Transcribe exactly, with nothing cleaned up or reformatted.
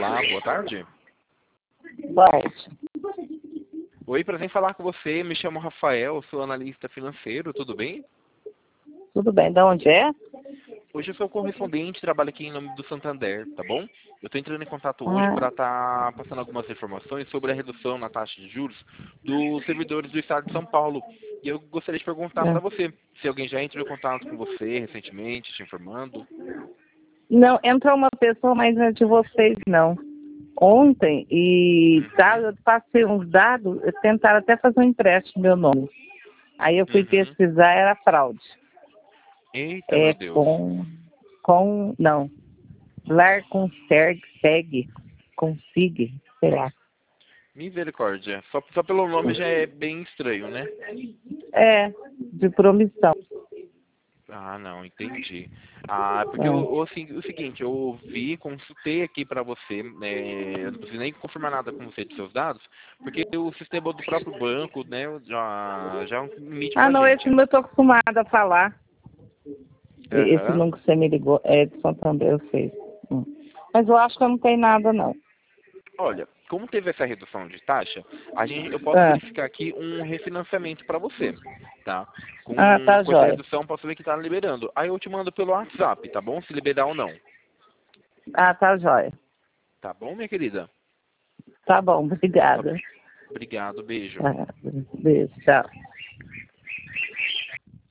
Olá, boa tarde. Bart. Oi, prazer em falar com você. Me chamo Rafael, sou analista financeiro, tudo bem? Tudo bem, de onde é? Hoje eu sou correspondente, trabalho aqui em nome do Santander, tá bom? Eu estou entrando em contato hoje Ah, para estar passando algumas informações sobre a redução na taxa de juros dos servidores do Estado de São Paulo. E eu gostaria de perguntar é. para você se alguém já entrou em contato com você recentemente, te informando. Não, entrou uma pessoa, mas não é de vocês, não. Ontem, e tá, Uhum, eu passei uns dados, tentaram até fazer um empréstimo no meu nome. Aí eu fui uhum. pesquisar, era fraude. Eita, É meu Deus. com, com, não, lar com seg, seg, com sig, sei lá. Misericórdia. Só, só pelo nome já é bem estranho, né? É, de promissão. Ah, não, entendi. Ah, porque É. o, o, se- o seguinte, eu ouvi, consultei aqui para você, né, eu não preciso nem confirmar nada com você de seus dados, porque o sistema do próprio banco, né, já, já é um limite Ah, pra não, esse gente. não eu tô acostumada a falar. E- Esse Aham. número que você me ligou é de Santander, eu sei. Hum. Mas eu acho que eu não tenho nada, não. Olha, como teve essa redução de taxa, a gente, eu posso Ah, verificar aqui um refinanciamento para você, tá? Com, ah, tá com essa jóia. redução, posso ver que tá liberando. Aí eu te mando pelo WhatsApp, tá bom? Se liberar ou não. Ah, tá jóia. Tá bom, minha querida? Tá bom, Tá- obrigada. Obrigado, beijo. Tá, beijo, tchau.